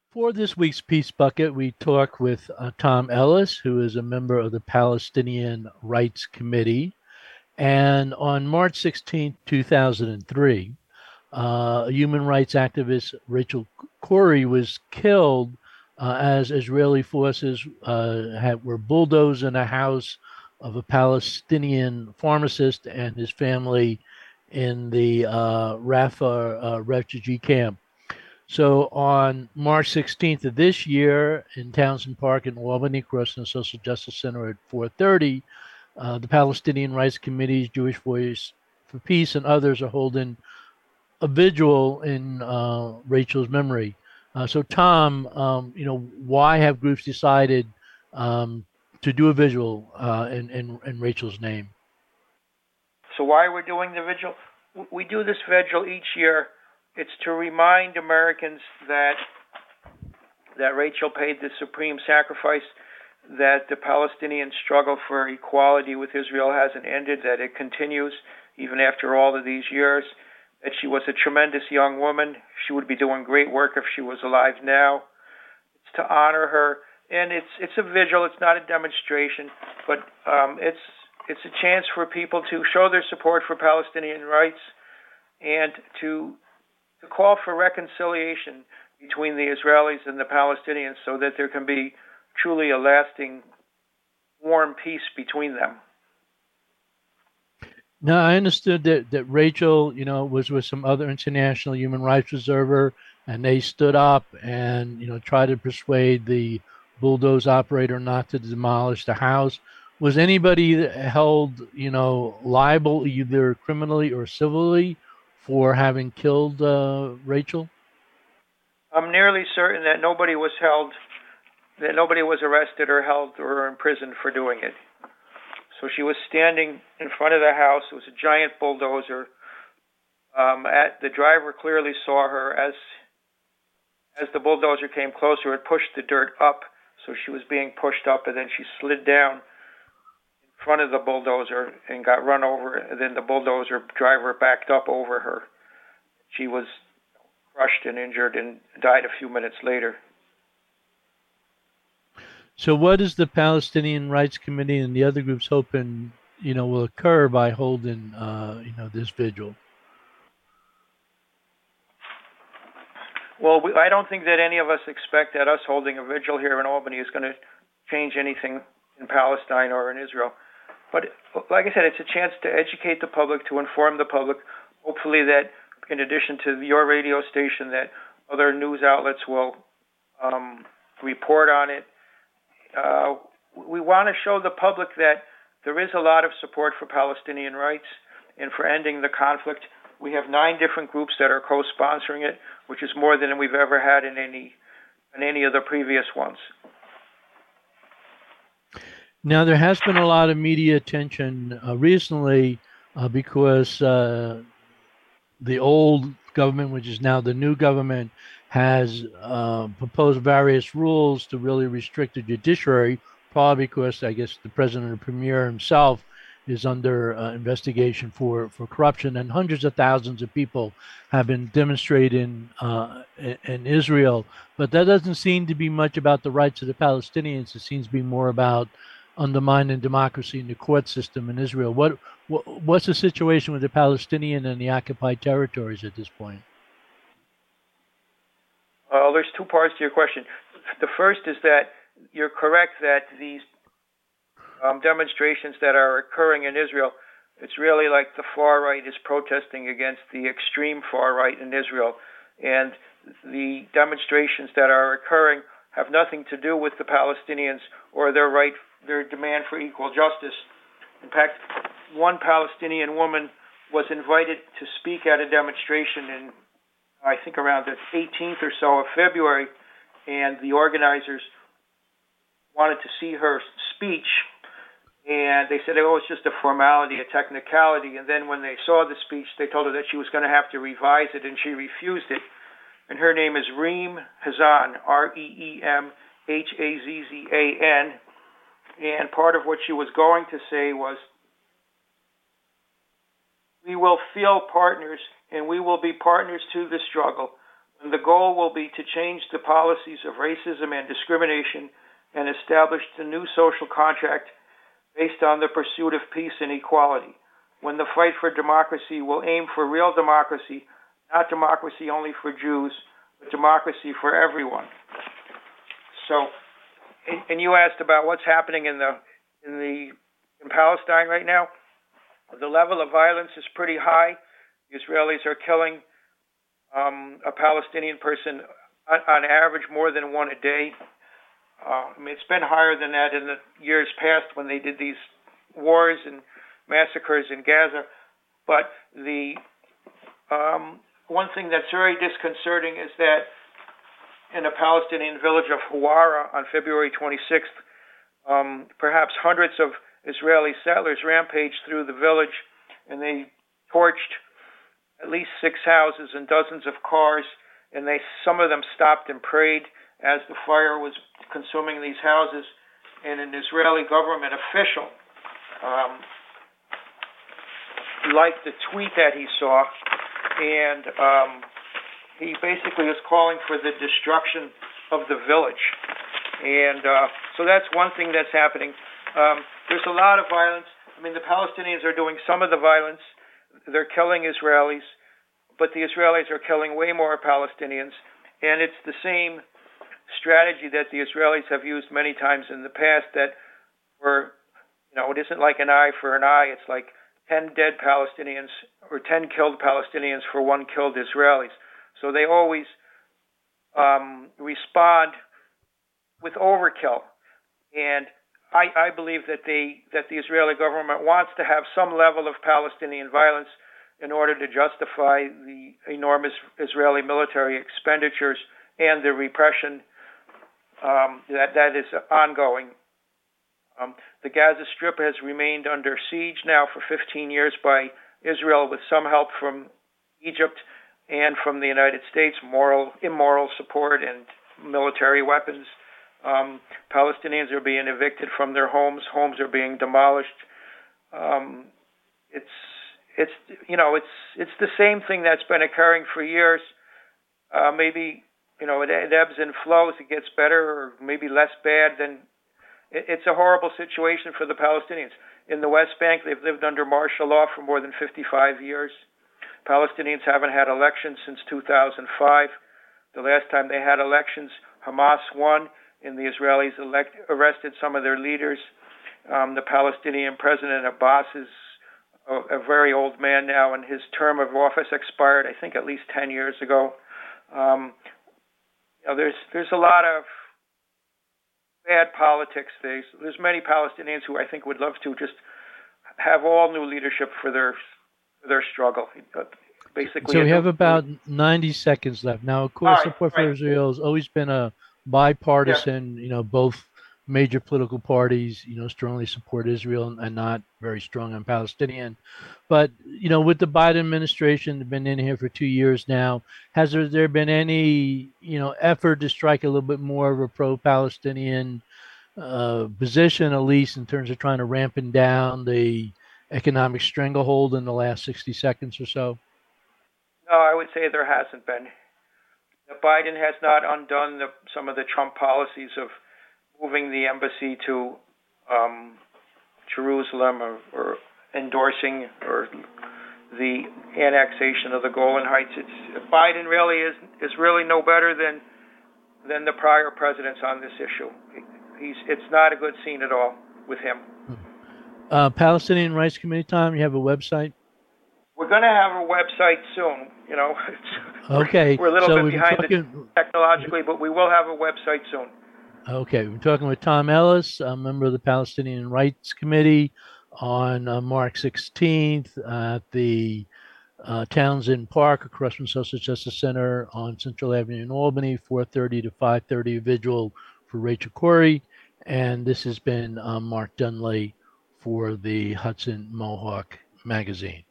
For this week's Peace Bucket, we talk with Tom Ellis, who is a member of the Palestinian Rights Committee. And on March 16, 2003, human rights activist Rachel Corrie was killed as Israeli forces were bulldozing a house of a Palestinian pharmacist and his family in the Rafah refugee camp. So on March 16th of this year in Townsend Park in Albany, across from the Social Justice Center at 4:30, the Palestinian Rights Committee's Jewish Voice for Peace and others are holding a vigil in Rachel's memory. So, Tom, why have groups decided to do a vigil in Rachel's name? So why we're doing the vigil? We do this vigil each year. It's to remind Americans that Rachel paid the supreme sacrifice, that the Palestinian struggle for equality with Israel hasn't ended, that it continues even after all of these years, that she was a tremendous young woman. She would be doing great work if she was alive now. It's to honor her, and it's a vigil. It's not a demonstration, but it's a chance for people to show their support for Palestinian rights and to call for reconciliation between the Israelis and the Palestinians so that there can be truly a lasting, warm peace between them. Now, I understood that Rachel, was with some other international human rights observer, and they stood up and, tried to persuade the bulldoze operator not to demolish the house. Was anybody held, liable either criminally or civilly for having killed Rachel? I'm nearly certain that nobody was arrested or held or imprisoned for doing it. So she was standing in front of the house. It was a giant bulldozer. The driver clearly saw her as the bulldozer came closer. It pushed the dirt up, so she was being pushed up, and then she slid down in front of the bulldozer and got run over. And then the bulldozer driver backed up over her. She was crushed and injured and died a few minutes later. So, what is the Palestinian Rights Committee and the other groups hoping, will occur by holding, this vigil? Well, I don't think that any of us expect that us holding a vigil here in Albany is going to change anything in Palestine or in Israel. But like I said, it's a chance to educate the public, to inform the public. Hopefully that in addition to your radio station, that other news outlets will report on it. We want to show the public that there is a lot of support for Palestinian rights and for ending the conflict. We have 9 different groups that are co-sponsoring it, which is more than we've ever had in any of the previous ones. Now, there has been a lot of media attention recently because the old government, which is now the new government, has proposed various rules to really restrict the judiciary, probably because I guess the president or premier himself is under investigation for corruption, and hundreds of thousands of people have been demonstrating in Israel. But that doesn't seem to be much about the rights of the Palestinians. It seems to be more about undermining democracy in the court system in Israel. What's the situation with the Palestinian and the occupied territories at this point? There's 2 parts to your question. The first is that you're correct that these demonstrations that are occurring in Israel, it's really like the far right is protesting against the extreme far right in Israel. And the demonstrations that are occurring have nothing to do with the Palestinians or their demand for equal justice. In fact, one Palestinian woman was invited to speak at a demonstration in, I think, around the 18th or so of February, and the organizers wanted to see her speech, and they said, oh, it's just a formality, a technicality. And then when they saw the speech, they told her that she was going to have to revise it, and she refused it. And her name is Reem Hazan, Reemhazan. And part of what she was going to say was, we will feel partners, and we will be partners to the struggle. And the goal will be to change the policies of racism and discrimination and establish the new social contract based on the pursuit of peace and equality. When the fight for democracy will aim for real democracy, not democracy only for Jews, but democracy for everyone. So, and you asked about what's happening in Palestine right now. The level of violence is pretty high. The Israelis are killing a Palestinian person on average more than one a day. It's been higher than that in the years past when they did these wars and massacres in Gaza. But the one thing that's very disconcerting is that in a Palestinian village of Hawara on February 26th, perhaps hundreds of Israeli settlers rampaged through the village, and they torched at least 6 houses and dozens of cars, and some of them stopped and prayed as the fire was consuming these houses. And an Israeli government official liked the tweet that he saw, and he basically is calling for the destruction of the village. And so that's one thing that's happening. There's a lot of violence. I mean, the Palestinians are doing some of the violence. They're killing Israelis, but the Israelis are killing way more Palestinians. And it's the same strategy that the Israelis have used many times in the past, that it isn't like an eye for an eye. It's like 10 dead Palestinians or 10 killed Palestinians for 1 killed Israelis. So they always respond with overkill. And I believe that the Israeli government wants to have some level of Palestinian violence in order to justify the enormous Israeli military expenditures and the repression that is ongoing. The Gaza Strip has remained under siege now for 15 years by Israel, with some help from Egypt and from the United States, immoral support and military weapons. Palestinians are being evicted from their homes. Homes are being demolished. It's the same thing that's been occurring for years. Maybe it ebbs and flows. It gets better or maybe less bad. Then it's a horrible situation for the Palestinians. In the West Bank, they've lived under martial law for more than 55 years. Palestinians haven't had elections since 2005. The last time they had elections, Hamas won, and the Israelis arrested some of their leaders. The Palestinian President Abbas is a very old man now, and his term of office expired, I think, at least 10 years ago. There's a lot of bad politics. There's many Palestinians who I think would love to just have all new leadership for their struggle. Basically, so we have about 90 seconds left. Now, of course, support for Israel has always been a bipartisan. Yeah. Both major political parties, strongly support Israel and not very strong on Palestinian. But, with the Biden administration, they've been in here for 2 years now. Has there been any, effort to strike a little bit more of a pro-Palestinian position, at least in terms of trying to ramp down the economic stranglehold in the last 60 seconds or so? No, I would say there hasn't been. Biden has not undone some of the Trump policies of moving the embassy to Jerusalem or endorsing or the annexation of the Golan Heights. Biden really is really no better than the prior presidents on this issue. It's not a good scene at all with him. Palestinian Rights Committee, Tom, you have a website? We're going to have a website soon. Okay. We're a little bit behind technologically, but we will have a website soon. Okay. We're talking with Tom Ellis, a member of the Palestinian Rights Committee, on March 16th at the Townsend Park across from Social Justice Center on Central Avenue in Albany, 4:30 to 5:30, a vigil for Rachel Corrie. And this has been Mark Dunley for the Hudson Mohawk Magazine.